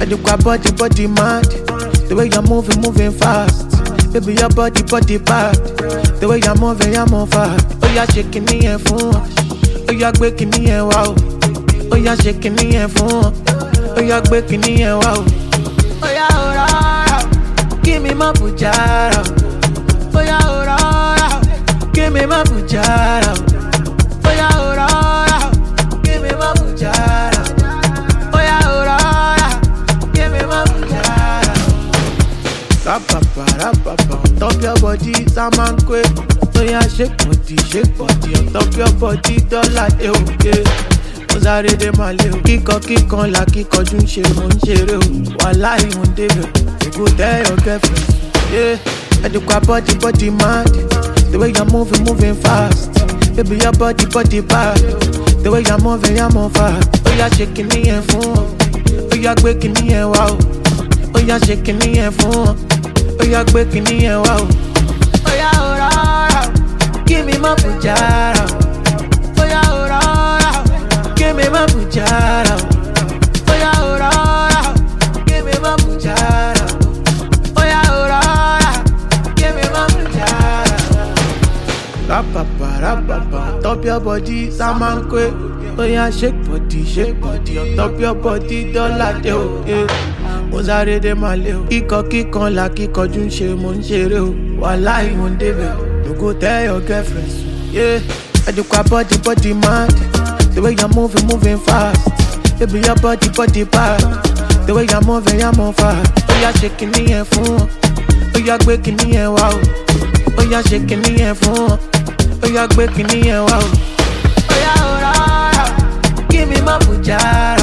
Adequate body mad. The way you're moving fast. Baby, your body bad. The way you're moving, I'm on fire. Oh, you're shaking me and phone. Oh, you're breaking me and wow. Oh, you're shaking me and phone. Oh, you're breaking me and wow. Oh, yeah, oh, give me my bujara. Oh, yeah, oh, give me my bujara. Oh, yeah, oh, give me my bujara. Oh, yeah, oh, give me my bujara. Rapapa, top your body, Saman quick. So yeah, shake body, on top your body, dollar de okay. Mozare de maleo, kíkan la kíkan ju ń ṣe mo ń ṣeré o. Wàláhì mo ń débẹ̀, you go tell your girlfriend. Yeah, adequate body mad. The way you're moving fast. Baby, your body bad. The way you're moving, I'm on fire. Oh, you're shaking me and phone. Oh, you're breaking me and wow. Oh, you're shaking me and phone. Oh, you're breaking me and wow. Oh, yeah, oh, give me my bujara. Oh, yeah, oh, give me my bujara. Oh, yeah, oh, give me my bujara. Oh, yeah, oh, give me my bujara. Rapapa, top your body, Saman quick. Oh, yeah, shake body, on top your body, dollar de okay. Mozare de maleo, kíkan la kíkan ju ń ṣe mo ń ṣeré o. Wàláhì mo ń débẹ̀, you go tell your girlfriend. Yeah, adequate body mad. The way you're moving fast. Baby, your body bad. The way you're moving, I'm on fire. Oh, you're shaking me and phone. Oh, you're breaking me and wow. Oh, you're shaking me and phone. Oh, you're breaking me and wow. Oh, yeah, give me my bujara.